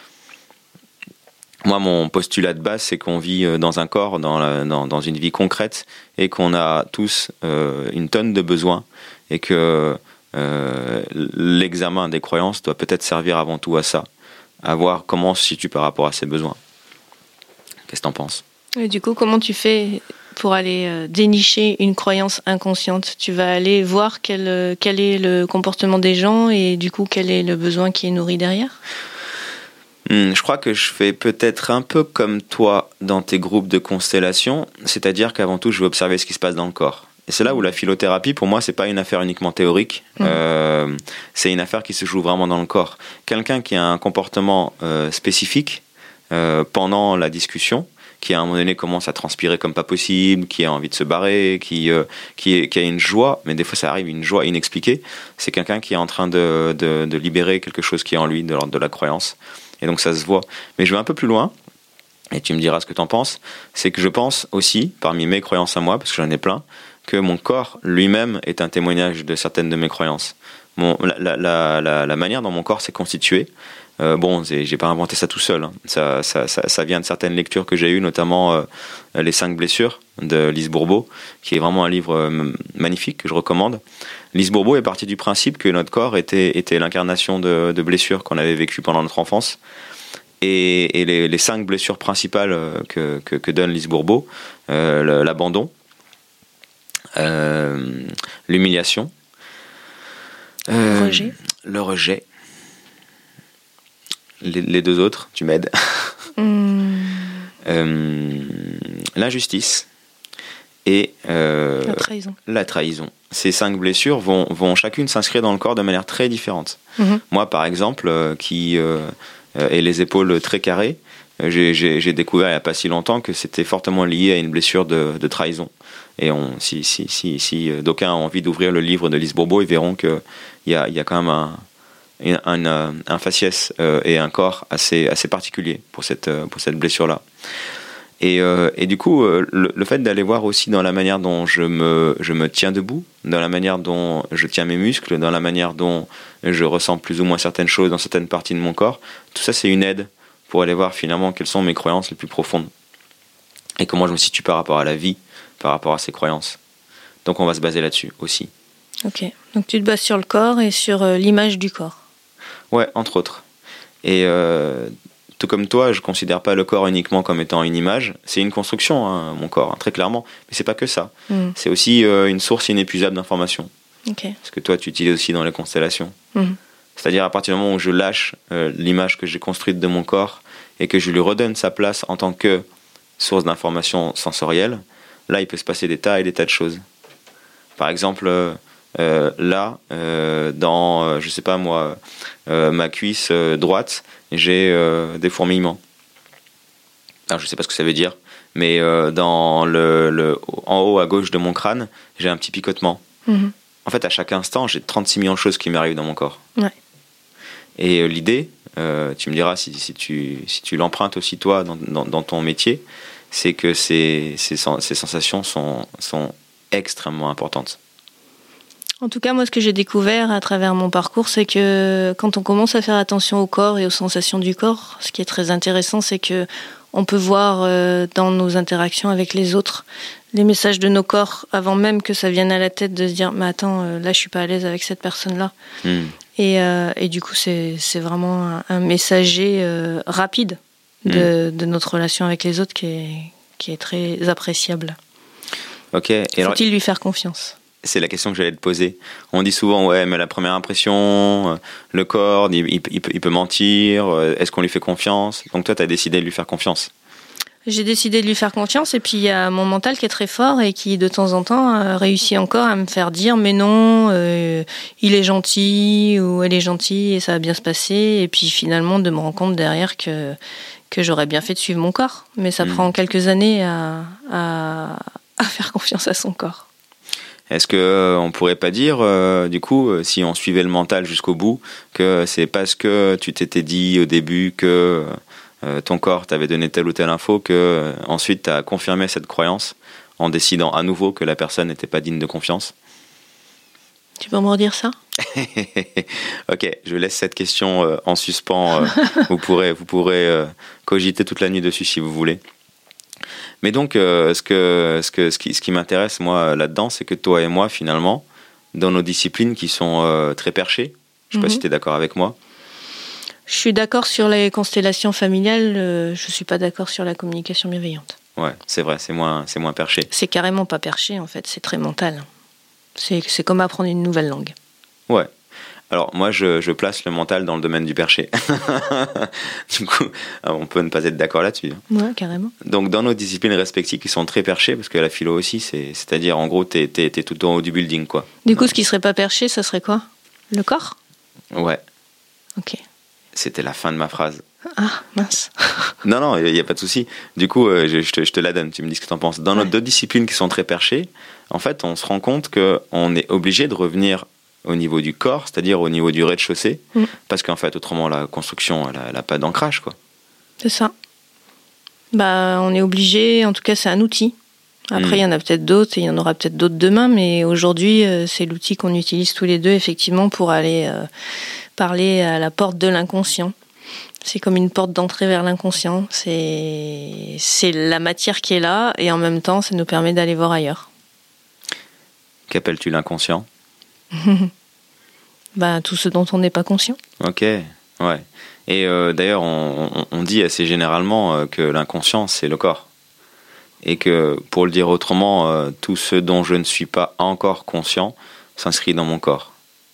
E: Moi, mon postulat de base, c'est qu'on vit dans un corps, dans une vie concrète, et qu'on a tous une tonne de besoins, et que l'examen des croyances doit peut-être servir avant tout à ça, à voir comment on se situe par rapport à ses besoins. Qu'est-ce que t'en penses ?
G: Et du coup, comment tu fais pour aller dénicher une croyance inconsciente ? Tu vas aller voir quel est le comportement des gens et du coup, quel est le besoin qui est nourri derrière ?
E: Je crois que je fais peut-être un peu comme toi dans tes groupes de constellation, c'est-à-dire qu'avant tout, je vais observer ce qui se passe dans le corps. Et c'est là où la philothérapie, pour moi, c'est pas une affaire uniquement théorique, c'est une affaire qui se joue vraiment dans le corps. Quelqu'un qui a un comportement spécifique pendant la discussion, qui à un moment donné commence à transpirer comme pas possible, qui a envie de se barrer, qui a une joie, mais des fois ça arrive, une joie inexpliquée, c'est quelqu'un qui est en train de libérer quelque chose qui est en lui, de l'ordre de la croyance. Et donc ça se voit. Mais je vais un peu plus loin, et tu me diras ce que t'en penses, c'est que je pense aussi, parmi mes croyances à moi, parce que j'en ai plein, que mon corps lui-même est un témoignage de certaines de mes croyances. La manière dont mon corps s'est constitué, j'ai pas inventé ça tout seul, hein. Ça vient de certaines lectures que j'ai eues, notamment Les 5 blessures de Lise Bourbeau, qui est vraiment un livre magnifique que je recommande. Lise Bourbeau est partie du principe que notre corps était l'incarnation de blessures qu'on avait vécues pendant notre enfance. Et les 5 blessures principales que donne Lise Bourbeau, l'abandon, l'humiliation, le rejet. Les deux autres, tu m'aides. L'injustice et la trahison. Ces 5 blessures vont chacune s'inscrire dans le corps de manière très différente. Moi, par exemple, qui ai les épaules très carrées, j'ai découvert il n'y a pas si longtemps que c'était fortement lié à une blessure de trahison. Et si d'aucuns ont envie d'ouvrir le livre de Lise Bourbeau, ils verront qu'il y a quand même un faciès et un corps assez particulier pour cette blessure-là. Et du coup, le fait d'aller voir aussi dans la manière dont je me tiens debout, dans la manière dont je tiens mes muscles, dans la manière dont je ressens plus ou moins certaines choses dans certaines parties de mon corps, tout ça c'est une aide pour aller voir finalement quelles sont mes croyances les plus profondes et comment je me situe par rapport à la vie, par rapport à ces croyances. Donc on va se baser là-dessus aussi.
G: Ok, donc tu te bases sur le corps et sur l'image du corps.
E: Ouais, entre autres. Et tout comme toi, je considère pas le corps uniquement comme étant une image. C'est une construction, hein, mon corps, hein, très clairement. Mais c'est pas que ça. C'est aussi une source inépuisable d'informations.
G: Okay.
E: Ce que toi, tu utilises aussi dans les constellations. C'est-à-dire à partir du moment où je lâche l'image que j'ai construite de mon corps et que je lui redonne sa place en tant que source d'informations sensorielles, là, il peut se passer des tas et des tas de choses. Par exemple, là, dans, je sais pas moi, ma cuisse droite, j'ai des fourmillements. Alors, je sais pas ce que ça veut dire, mais dans en haut à gauche de mon crâne, j'ai un petit picotement. En fait, à chaque instant, j'ai 36 millions de choses qui m'arrivent dans mon corps. Ouais. Et l'idée, tu me diras si tu l'empruntes aussi toi dans ton métier, c'est que ces sensations sont extrêmement importantes.
G: En tout cas, moi, ce que j'ai découvert à travers mon parcours, c'est que quand on commence à faire attention au corps et aux sensations du corps, ce qui est très intéressant, c'est que on peut voir dans nos interactions avec les autres les messages de nos corps avant même que ça vienne à la tête de se dire « mais attends, là, je suis pas à l'aise avec cette personne-là ». Et du coup, c'est vraiment un messager rapide de notre relation avec les autres qui est très appréciable.
E: Okay.
G: Faut-il lui faire confiance ?
E: C'est la question que j'allais te poser. On dit souvent, ouais, mais la première impression, le corps, il peut mentir, est-ce qu'on lui fait confiance ? Donc toi, tu as décidé de lui faire confiance.
G: J'ai décidé de lui faire confiance et puis il y a mon mental qui est très fort et qui, de temps en temps, réussit encore à me faire dire « mais non, il est gentil » ou « elle est gentille et ça va bien se passer » et puis finalement de me rendre compte derrière que j'aurais bien fait de suivre mon corps. Mais ça prend quelques années à faire confiance à son corps.
E: Est-ce qu'on pourrait pas dire, du coup, si on suivait le mental jusqu'au bout, que c'est parce que tu t'étais dit au début que ton corps t'avait donné telle ou telle info que ensuite t'as confirmé cette croyance en décidant à nouveau que la personne n'était pas digne de confiance ?
G: Tu peux me redire ça ?
E: Ok, je laisse cette question en suspens. Vous pourrez cogiter toute la nuit dessus si vous voulez. Mais donc, ce qui m'intéresse, moi, là-dedans, c'est que toi et moi, finalement, dans nos disciplines qui sont très perchées, je ne sais pas si tu es d'accord avec moi.
G: Je suis d'accord sur les constellations familiales, je ne suis pas d'accord sur la communication bienveillante.
E: Ouais, c'est vrai, c'est moins perché.
G: C'est carrément pas perché, en fait, c'est très mental. C'est comme apprendre une nouvelle langue.
E: Ouais. Alors, moi, je place le mental dans le domaine du perché. Du coup, on peut ne pas être d'accord là-dessus.
G: Ouais, carrément.
E: Donc, dans nos disciplines respectives qui sont très perchées, parce que la philo aussi, c'est-à-dire, en gros, t'es tout en haut du building, quoi.
G: Du coup, ce qui serait pas perché, ça serait quoi ? Le corps ?
E: Ouais.
G: Ok.
E: C'était la fin de ma phrase.
G: Ah, mince.
E: Non, il n'y a pas de souci. Du coup, je te la donne, tu me dis ce que tu en penses. Dans nos deux disciplines qui sont très perchées, en fait, on se rend compte qu'on est obligé de revenir au niveau du corps, c'est-à-dire au niveau du rez-de-chaussée, parce qu'en fait, autrement, la construction, elle n'a pas d'ancrage, quoi.
G: C'est ça. On est obligé, en tout cas, c'est un outil. Après, il y en a peut-être d'autres, et il y en aura peut-être d'autres demain, mais aujourd'hui, c'est l'outil qu'on utilise tous les deux, effectivement, pour aller parler à la porte de l'inconscient. C'est comme une porte d'entrée vers l'inconscient. C'est la matière qui est là, et en même temps, ça nous permet d'aller voir ailleurs.
E: Qu'appelles-tu l'inconscient ?
G: Tout ce dont on n'est pas conscient.
E: Ok, ouais. Et d'ailleurs, on dit assez généralement que l'inconscient, c'est le corps. Et que, pour le dire autrement, tout ce dont je ne suis pas encore conscient s'inscrit dans mon corps.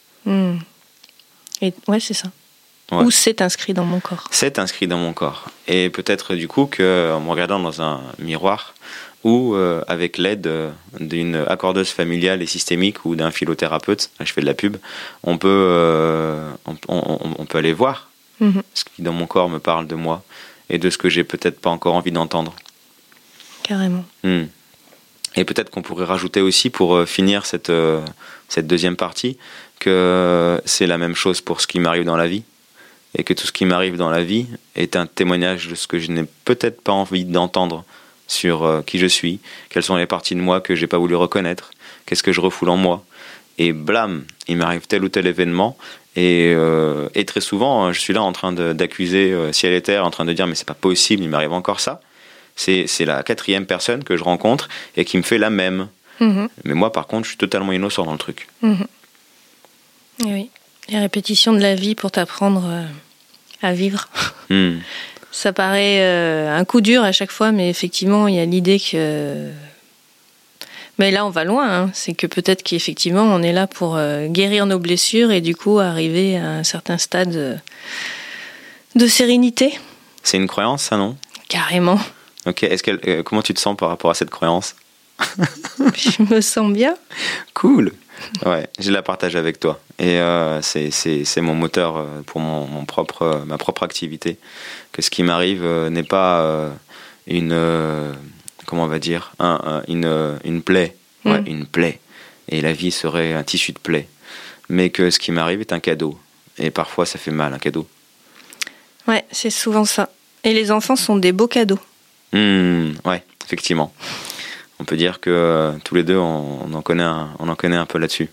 G: Et, ouais, c'est ça.
E: Ouais.
G: Ou c'est inscrit dans mon corps.
E: C'est inscrit dans mon corps. Et peut-être du coup qu'en me regardant dans un miroir ou avec l'aide d'une accordeuse familiale et systémique ou d'un phylothérapeute, là je fais de la pub, on peut aller voir ce qui dans mon corps me parle de moi et de ce que j'ai peut-être pas encore envie d'entendre.
G: Carrément.
E: Et peut-être qu'on pourrait rajouter aussi, pour finir cette deuxième partie, que c'est la même chose pour ce qui m'arrive dans la vie. Et que tout ce qui m'arrive dans la vie est un témoignage de ce que je n'ai peut-être pas envie d'entendre sur qui je suis, quelles sont les parties de moi que j'ai pas voulu reconnaître, qu'est-ce que je refoule en moi. Et blam, il m'arrive tel ou tel événement. Et très souvent, je suis là en train d'accuser ciel et terre, en train de dire mais c'est pas possible, il m'arrive encore ça. C'est la 4e personne que je rencontre et qui me fait la même. Mais moi, par contre, je suis totalement innocent dans le truc.
G: Et oui, les répétitions de la vie pour t'apprendre à vivre. Ça paraît un coup dur à chaque fois, mais effectivement, il y a l'idée que... Mais là, on va loin. Hein. C'est que peut-être qu'effectivement, on est là pour guérir nos blessures et du coup, arriver à un certain stade de sérénité.
E: C'est une croyance, ça, non ?
G: Carrément.
E: Ok. Comment tu te sens par rapport à cette croyance ?
G: Je me sens bien.
E: Cool. Ouais, je la partage avec toi. Et c'est mon moteur pour ma propre activité. Que ce qui m'arrive n'est pas comment on va dire, une plaie. Ouais, une plaie. Et la vie serait un tissu de plaie. Mais que ce qui m'arrive est un cadeau. Et parfois, ça fait mal, un cadeau.
G: Ouais, c'est souvent ça. Et les enfants sont des beaux cadeaux.
E: Ouais, effectivement. On peut dire que tous les deux, on en connaît un peu là-dessus.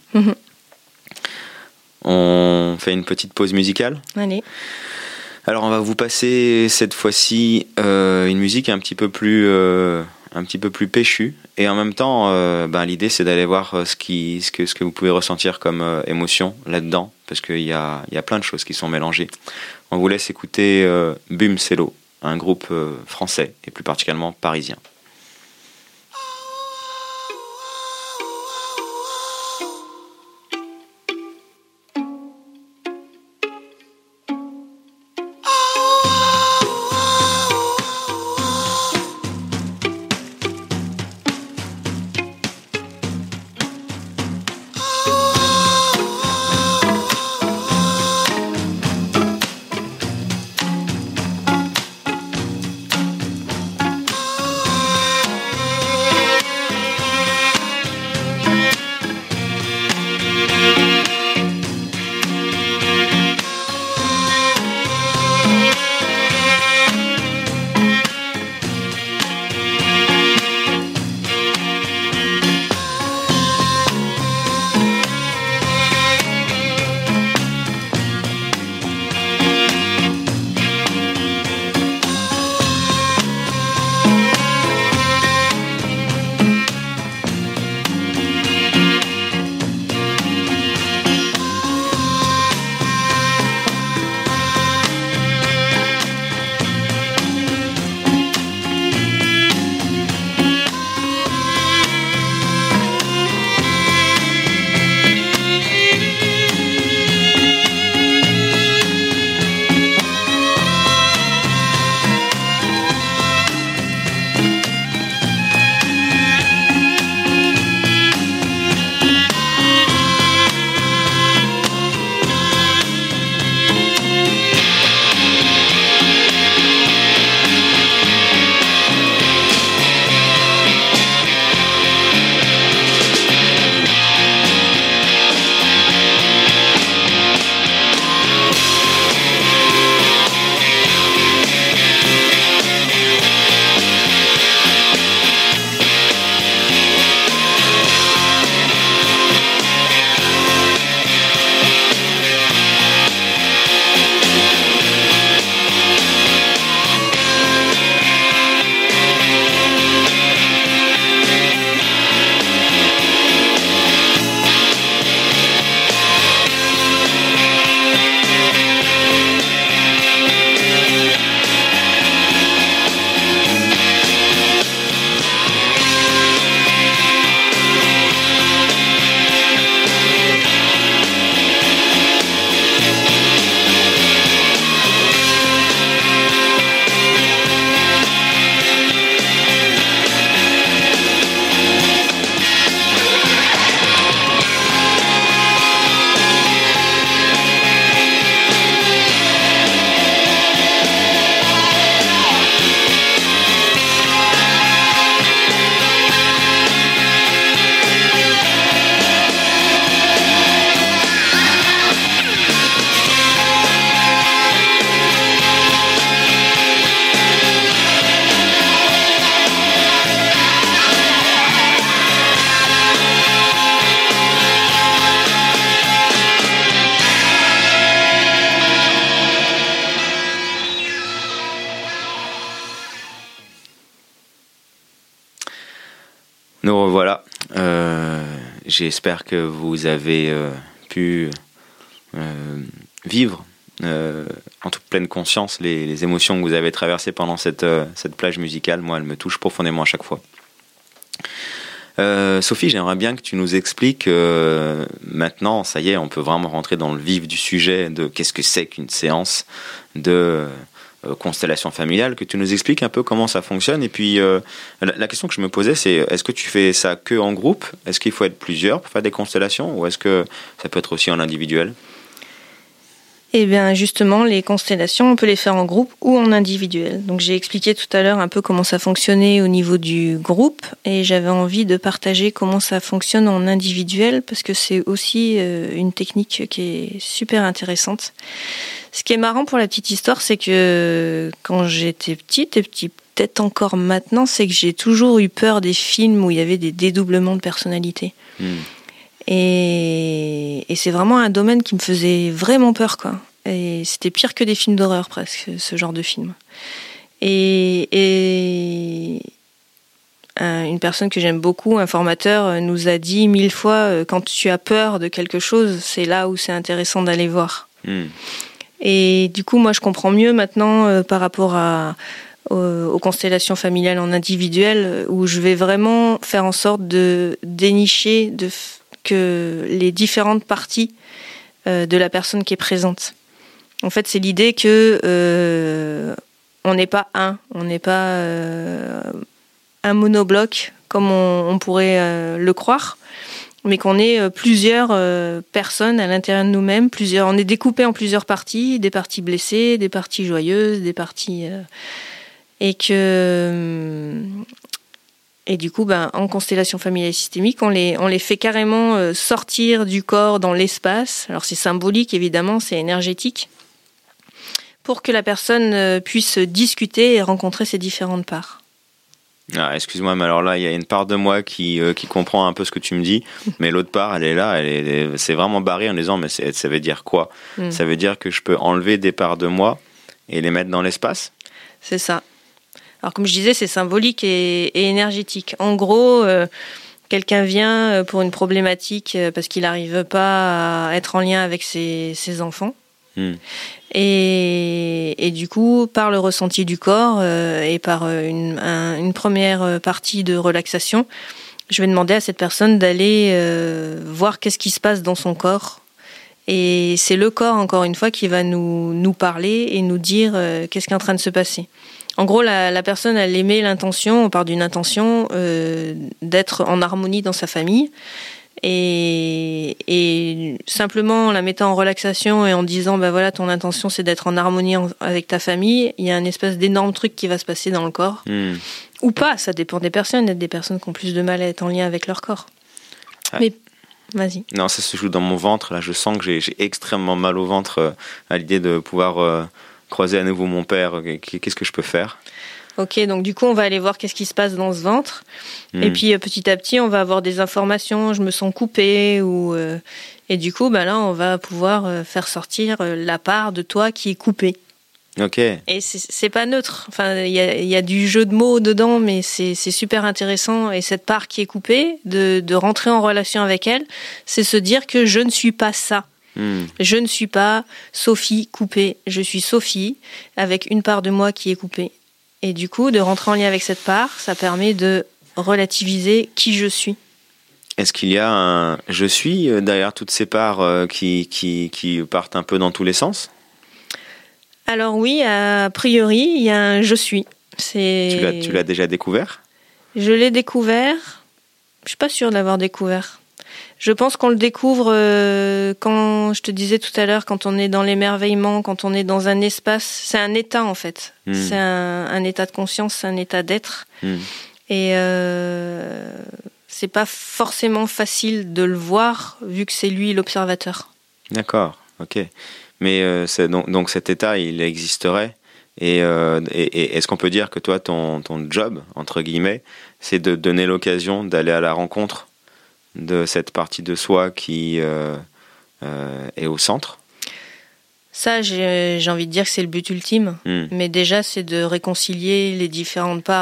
E: On fait une petite pause musicale.
G: Allez.
E: Alors, on va vous passer cette fois-ci une musique un petit peu plus péchue. Et en même temps, l'idée, c'est d'aller voir ce que vous pouvez ressentir comme émotion là-dedans. Parce qu'il y a plein de choses qui sont mélangées. On vous laisse écouter Bum Cello, un groupe français et plus particulièrement parisien. Nous revoilà. J'espère que vous avez pu vivre en toute pleine conscience les émotions que vous avez traversées pendant cette plage musicale. Moi, elle me touche profondément à chaque fois. Sophie, j'aimerais bien que tu nous expliques maintenant, ça y est, on peut vraiment rentrer dans le vif du sujet de qu'est-ce que c'est qu'une séance de constellation familiale, que tu nous expliques un peu comment ça fonctionne. Et puis la question que je me posais, c'est est-ce que tu fais ça que en groupe? Est-ce qu'il faut être plusieurs pour faire des constellations, ou est-ce que ça peut être aussi en individuel?
G: Eh bien, justement, les constellations, on peut les faire en groupe ou en individuel. Donc, j'ai expliqué tout à l'heure un peu comment ça fonctionnait au niveau du groupe, et j'avais envie de partager comment ça fonctionne en individuel, parce que c'est aussi une technique qui est super intéressante. Ce qui est marrant pour la petite histoire, c'est que quand j'étais petite, et peut-être encore maintenant, c'est que j'ai toujours eu peur des films où il y avait des dédoublements de personnalité. Et c'est vraiment un domaine qui me faisait vraiment peur, quoi. Et c'était pire que des films d'horreur, presque, ce genre de film. Et une personne que j'aime beaucoup, un formateur, nous a dit 1000 fois, quand tu as peur de quelque chose, c'est là où c'est intéressant d'aller voir. Et du coup, moi, je comprends mieux maintenant par rapport aux constellations familiales en individuel, où je vais vraiment faire en sorte de dénicher que les différentes parties de la personne qui est présente. En fait, c'est l'idée que on n'est pas on n'est pas un monobloc comme on pourrait le croire, mais qu'on est plusieurs personnes à l'intérieur de nous-mêmes. On est découpé en plusieurs parties, des parties blessées, des parties joyeuses, des parties Et du coup, en constellation familiale systémique, on les fait carrément sortir du corps dans l'espace. Alors c'est symbolique, évidemment, c'est énergétique, pour que la personne puisse discuter et rencontrer ses différentes parts.
E: Ah, excuse-moi, mais alors là, il y a une part de moi qui comprend un peu ce que tu me dis, mais l'autre part, elle est là, c'est vraiment barré en disant, mais ça veut dire quoi? Ça veut dire que je peux enlever des parts de moi et les mettre dans l'espace?
G: C'est ça. Alors comme je disais, c'est symbolique et énergétique. En gros, quelqu'un vient pour une problématique parce qu'il n'arrive pas à être en lien avec ses enfants. Et du coup, par le ressenti du corps et par une première partie de relaxation, je vais demander à cette personne d'aller voir qu'est-ce qui se passe dans son corps. Et c'est le corps, encore une fois, qui va nous parler et nous dire qu'est-ce qui est en train de se passer. En gros, la personne, elle émet l'intention, on part d'une intention d'être en harmonie dans sa famille. Et simplement en la mettant en relaxation et en disant, voilà, ton intention, c'est d'être en harmonie avec ta famille, il y a un espèce d'énorme truc qui va se passer dans le corps. Ou pas, ça dépend des personnes. Il y a des personnes qui ont plus de mal à être en lien avec leur corps. Mais vas-y. Non,
E: ça se joue dans mon ventre. Là, je sens que j'ai extrêmement mal au ventre à l'idée de pouvoir croiser à nouveau mon père. Qu'est-ce que je peux faire?
G: Ok, donc du coup, on va aller voir qu'est-ce qui se passe dans ce ventre. Et puis, petit à petit, on va avoir des informations. Je me sens coupée. Et du coup, là, on va pouvoir faire sortir la part de toi qui est coupée.
E: Ok.
G: Et c'est pas neutre. Enfin, il y a du jeu de mots dedans, mais c'est super intéressant. Et cette part qui est coupée, de rentrer en relation avec elle, c'est se dire que je ne suis pas ça. Je ne suis pas Sophie coupée. Je suis Sophie avec une part de moi qui est coupée. Et du coup, de rentrer en lien avec cette part, ça permet de relativiser qui je suis.
E: Est-ce qu'il y a un « je suis » derrière toutes ces parts qui partent un peu dans tous les sens?
G: Alors oui, a priori, il y a un « je suis ». Tu
E: l'as déjà découvert?
G: Je l'ai découvert. Je ne suis pas sûre de l'avoir découvert. Je pense qu'on le découvre quand, je te disais tout à l'heure, quand on est dans l'émerveillement, quand on est dans un espace. C'est un état, en fait. C'est un état de conscience, c'est un état d'être. Et c'est pas forcément facile de le voir, vu que c'est lui l'observateur.
E: D'accord, ok. Mais donc cet état, il existerait. Et est-ce qu'on peut dire que toi, ton job, entre guillemets, c'est de donner l'occasion d'aller à la rencontre de cette partie de soi qui est au centre?
G: Ça, j'ai envie de dire que c'est le but ultime. Mais déjà, c'est de réconcilier les différentes parts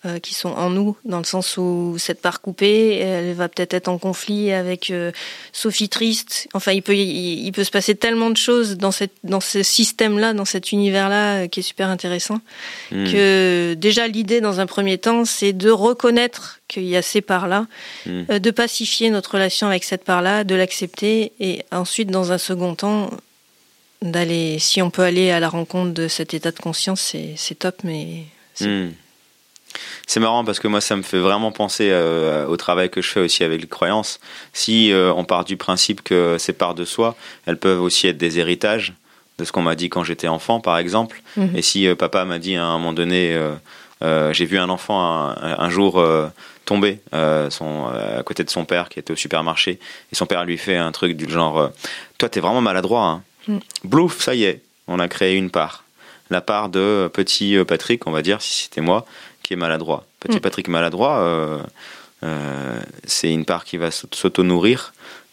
G: qui sont en nous, dans le sens où cette part coupée, elle va peut-être être en conflit avec Sophie triste. Enfin, il peut se passer tellement de choses dans ce système-là, dans cet univers-là, qui est super intéressant, que déjà l'idée, dans un premier temps, c'est de reconnaître qu'il y a ces parts-là, de pacifier notre relation avec cette part-là, de l'accepter, et ensuite, dans un second temps, d'aller, si on peut aller à la rencontre de cet état de conscience, c'est top, mais...
E: C'est marrant parce que moi ça me fait vraiment penser au travail que je fais aussi avec les croyances. Si on part du principe que ces parts de soi, elles peuvent aussi être des héritages de ce qu'on m'a dit quand j'étais enfant par exemple. Et si papa m'a dit à un moment donné, j'ai vu un enfant un jour tomber à côté de son père qui était au supermarché, et son père lui fait un truc du genre toi t'es vraiment maladroit hein. Blouf, ça y est, on a créé une part. La part de petit Patrick, on va dire, si c'était moi, qui est maladroit. Petit Patrick maladroit, c'est une part qui va s'auto-nourrir.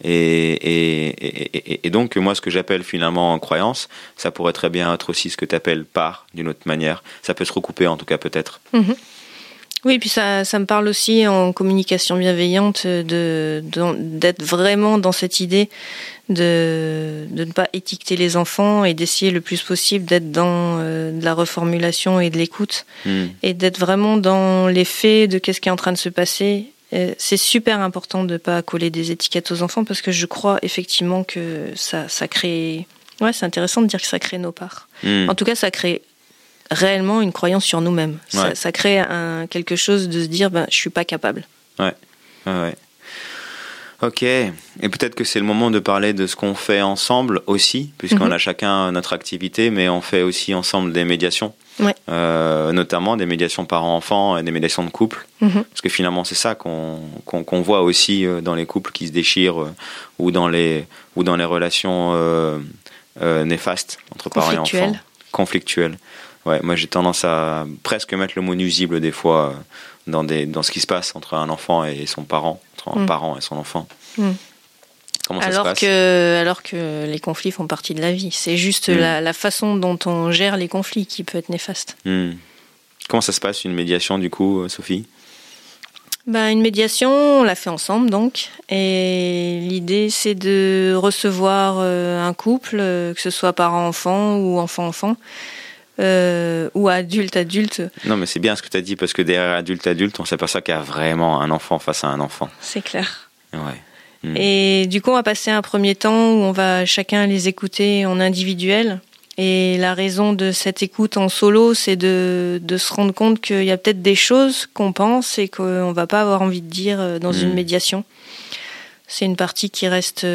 E: Et donc, moi, ce que j'appelle finalement croyance, ça pourrait très bien être aussi ce que tu appelles part, d'une autre manière. Ça peut se recouper, en tout cas, peut-être.
G: Oui, puis ça me parle aussi en communication bienveillante d'être vraiment dans cette idée de ne pas étiqueter les enfants et d'essayer le plus possible d'être dans de la reformulation et de l'écoute et d'être vraiment dans les faits de qu'est-ce qui est en train de se passer. C'est super important de ne pas coller des étiquettes aux enfants parce que je crois effectivement que ça crée... Ouais, c'est intéressant de dire que ça crée nos parts. En tout cas, ça crée réellement une croyance sur nous-mêmes.
E: Ouais.
G: Ça crée quelque chose de se dire je suis pas capable.
E: Ouais. Ok, et peut-être que c'est le moment de parler de ce qu'on fait ensemble aussi, puisqu'on a chacun notre activité, mais on fait aussi ensemble des médiations, notamment des médiations parents-enfants et des médiations de couple, parce que finalement c'est ça qu'on voit aussi dans les couples qui se déchirent ou dans les relations néfastes entre parents et enfants. Conflictuelles. Ouais, moi j'ai tendance à presque mettre le mot nuisible des fois dans ce qui se passe entre un enfant et son parent, entre un parent et son enfant. Comment ça se passe ?
G: Alors que les conflits font partie de la vie. C'est juste la façon dont on gère les conflits qui peut être néfaste.
E: Comment ça se passe une médiation du coup, Sophie ?
G: Une médiation, on l'a fait ensemble donc. Et l'idée c'est de recevoir un couple, que ce soit parent-enfant ou enfant-enfant. Ou adulte.
E: Non, mais c'est bien ce que tu as dit, parce que derrière adulte, on s'aperçoit qu'il y a vraiment un enfant face à un enfant.
G: C'est clair.
E: Ouais.
G: Et du coup, on va passer un premier temps où on va chacun les écouter en individuel. Et la raison de cette écoute en solo, c'est de se rendre compte qu'il y a peut-être des choses qu'on pense et qu'on va pas avoir envie de dire dans une médiation. C'est une partie qui reste...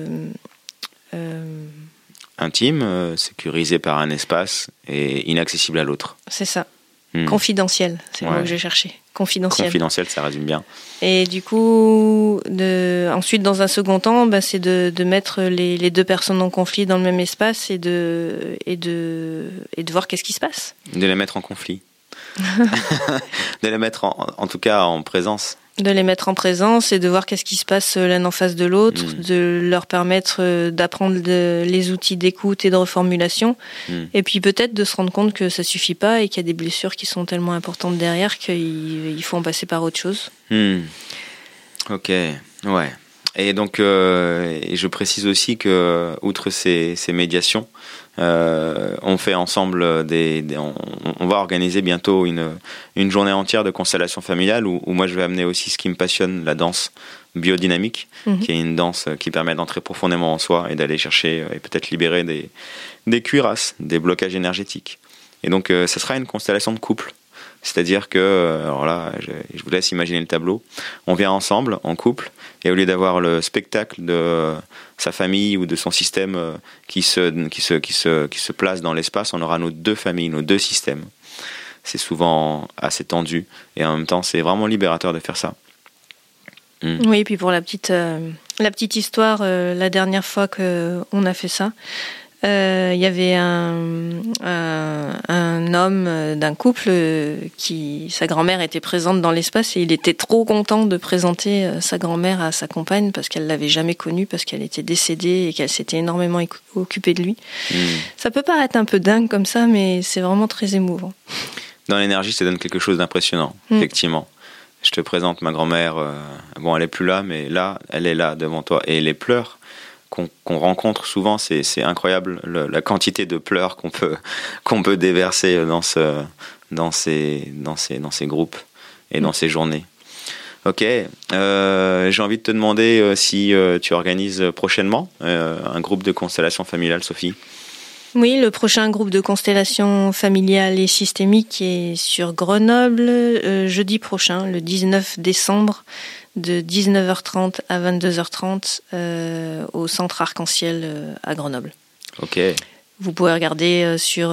E: intime, sécurisé par un espace et inaccessible à l'autre.
G: C'est ça. Confidentiel, c'est le mot que j'ai cherché. Confidentiel,
E: ça résume bien.
G: Et du coup, ensuite, dans un second temps, c'est de mettre les deux personnes en conflit dans le même espace et de voir qu'est-ce qui se passe.
E: De les mettre en conflit. De les mettre en tout cas en présence.
G: De les mettre en présence et de voir qu'est-ce qui se passe l'un en face de l'autre, de leur permettre d'apprendre les outils d'écoute et de reformulation, et puis peut-être de se rendre compte que ça suffit pas et qu'il y a des blessures qui sont tellement importantes derrière qu'il faut en passer par autre chose.
E: Ok, ouais. Et donc, je précise aussi que, outre ces médiations, on fait ensemble on va organiser bientôt une journée entière de constellation familiale où moi je vais amener aussi ce qui me passionne, la danse biodynamique, qui est une danse qui permet d'entrer profondément en soi et d'aller chercher et peut-être libérer des cuirasses, des blocages énergétiques. Et donc, ça sera une constellation de couple. C'est-à-dire que, alors là, je vous laisse imaginer le tableau. On vient ensemble, en couple, et au lieu d'avoir le spectacle de sa famille ou de son système qui se place dans l'espace, on aura nos deux familles, nos deux systèmes. C'est souvent assez tendu, et en même temps, c'est vraiment libérateur de faire ça.
G: Oui, et puis pour la petite histoire, la dernière fois qu'on a fait ça, il y avait un homme d'un couple sa grand-mère était présente dans l'espace et il était trop content de présenter sa grand-mère à sa compagne parce qu'elle l'avait jamais connue, parce qu'elle était décédée et qu'elle s'était énormément occupée de lui. Ça peut paraître un peu dingue comme ça, mais c'est vraiment très émouvant.
E: Dans l'énergie, ça donne quelque chose d'impressionnant, effectivement. Je te présente ma grand-mère. Bon, elle est plus là, mais là, elle est là devant toi. Et les pleurs qu'on rencontre souvent, c'est incroyable la quantité de pleurs qu'on peut déverser dans ces groupes et dans ces journées. Ok, j'ai envie de te demander si tu organises prochainement un groupe de constellation familiale, Sophie.
G: Oui, le prochain groupe de constellation familiale et systémique est sur Grenoble jeudi prochain, le 19 décembre, de 19h30 à 22h30 au centre Arc-en-Ciel à Grenoble.
E: Ok.
G: Vous pouvez regarder sur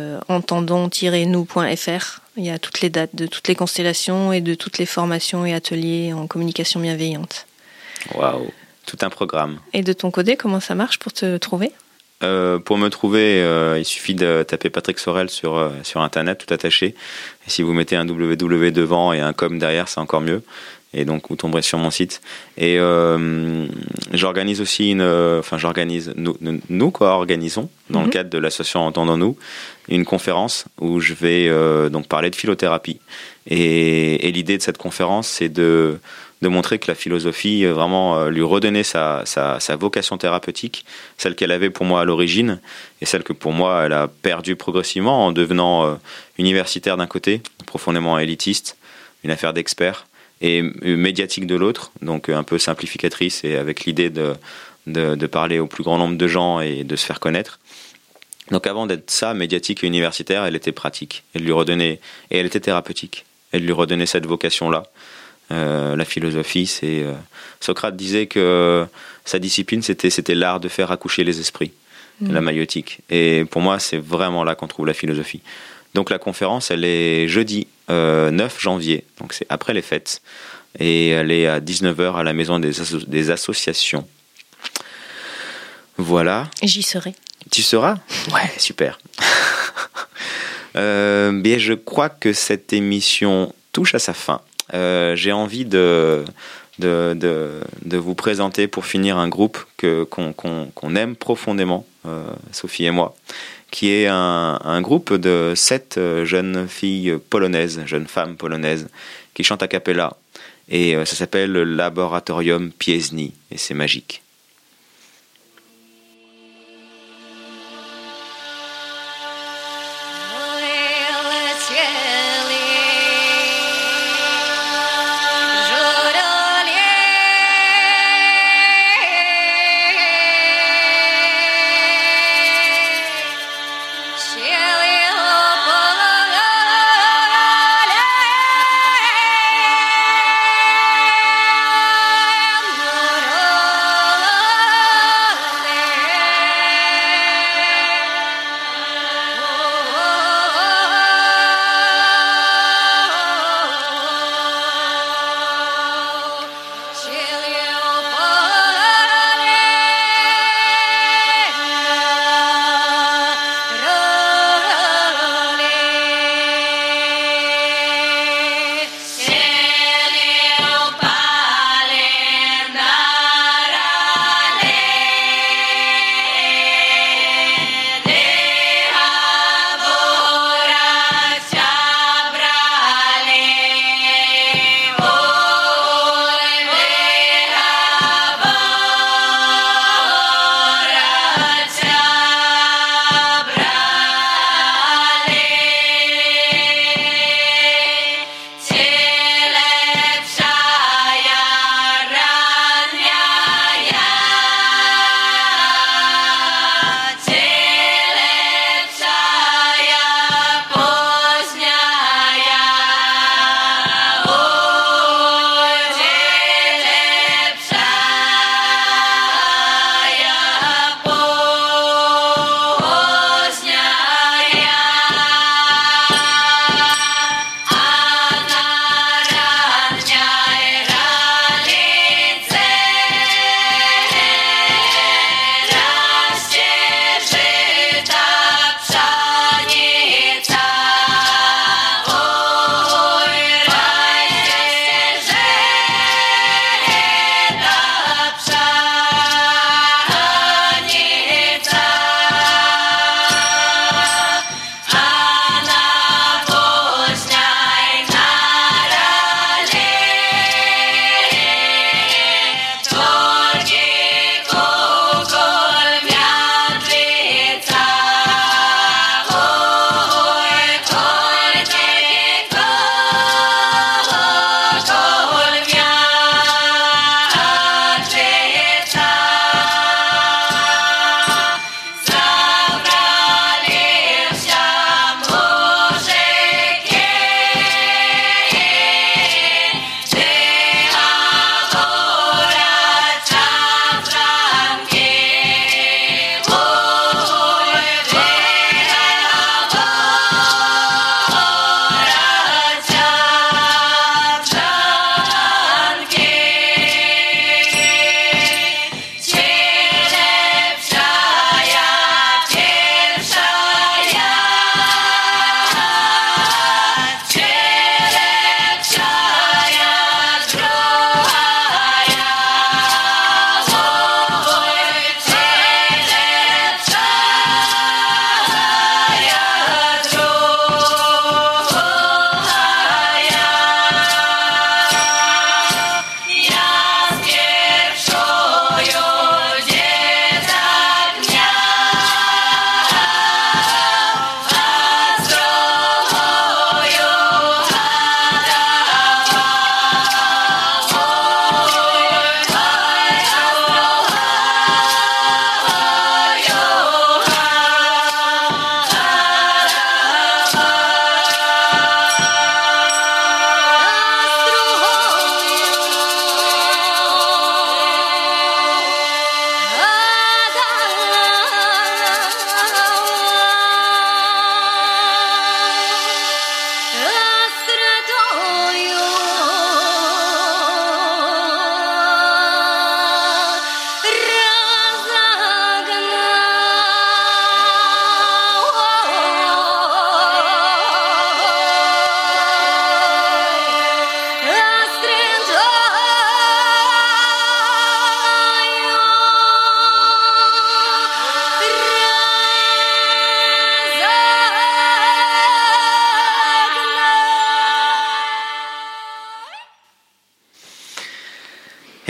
G: entendons-nous.fr. Il y a toutes les dates de toutes les constellations et de toutes les formations et ateliers en communication bienveillante.
E: Waouh, tout un programme.
G: Et de ton côté, comment ça marche pour te trouver ?
E: Pour me trouver, il suffit de taper Patrick Sorel sur Internet, tout attaché. Et si vous mettez un www devant et un com derrière, c'est encore mieux. Et donc, vous tomberez sur mon site. Et j'organise aussi nous co-organisons, dans le cadre de l'association Entendons-nous, une conférence où je vais donc parler de philothérapie. Et l'idée de cette conférence, c'est de montrer que la philosophie, vraiment, lui redonner sa vocation thérapeutique, celle qu'elle avait pour moi à l'origine, et celle que pour moi, elle a perdu progressivement en devenant universitaire d'un côté, profondément élitiste, une affaire d'experts, et médiatique de l'autre, donc un peu simplificatrice, et avec l'idée de parler au plus grand nombre de gens et de se faire connaître. Donc avant d'être ça, médiatique et universitaire, elle était pratique, elle était thérapeutique, elle lui redonnait cette vocation-là. La philosophie, c'est Socrate disait que sa discipline c'était l'art de faire accoucher les esprits, la maïeutique. Et pour moi, c'est vraiment là qu'on trouve la philosophie. Donc la conférence, elle est jeudi 9 janvier, donc c'est après les fêtes, et elle est à 19h à la maison des associations. Voilà.
G: J'y serai.
E: Tu seras ? Ouais, super. Bien, je crois que cette émission touche à sa fin. J'ai envie de vous présenter pour finir un groupe qu'on aime profondément, Sophie et moi, qui est un groupe de 7 jeunes filles polonaises, jeunes femmes polonaises, qui chantent a cappella. Et ça s'appelle le Laboratorium Pieśni, et c'est magique.
H: Oh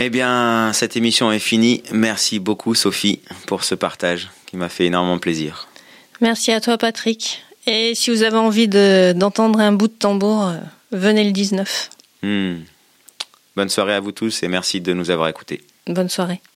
E: Eh bien, cette émission est finie. Merci beaucoup, Sophie, pour ce partage qui m'a fait énormément plaisir.
G: Merci à toi, Patrick. Et si vous avez envie d'entendre un bout de tambour, venez le 19.
E: Bonne soirée à vous tous et merci de nous avoir écoutés.
G: Bonne soirée.